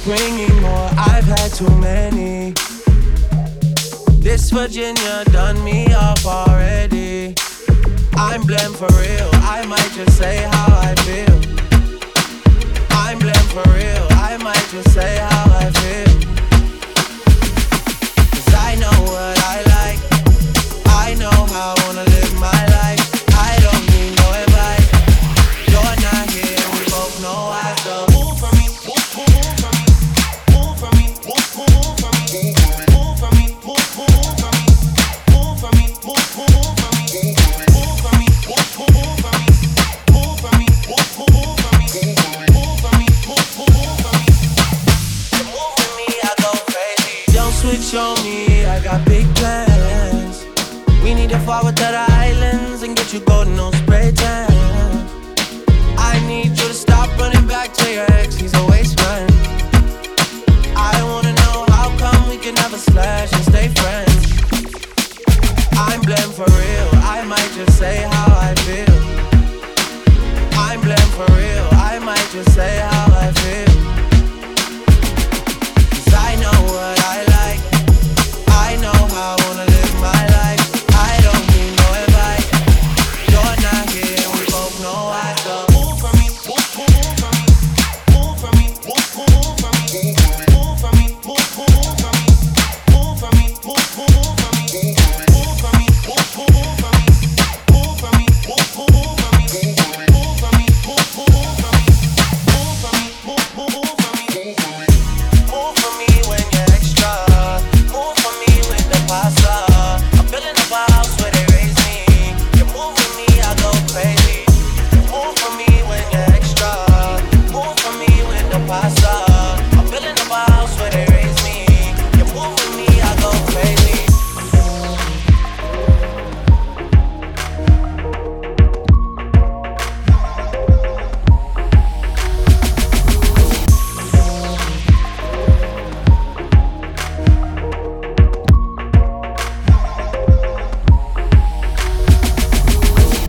bringing more, I've had too many. This Virginia done me off already. I'm blamed for real, I might just say how I feel. I'm blamed for real, I might just say how I feel. 'Cause I know what I like, I know how I wanna live my life. I don't need no advice, you're not here, we both know I. So move for me, move for me, move for me, move for me, move for me, move for me, move for me, move for me, move for me, move for me, move for me, move for me, move for me, move for me, move for me. Move for me, I go crazy. Don't switch on me, I got big plans. We need to forward to the islands and get you golden on spray tan. I need you to stop running back to your ex, he's a waste man. I wanna know how come we can never slash and stay friends. I'm blamed for real, I might just say how I feel. I'm blamed for real, I might just say how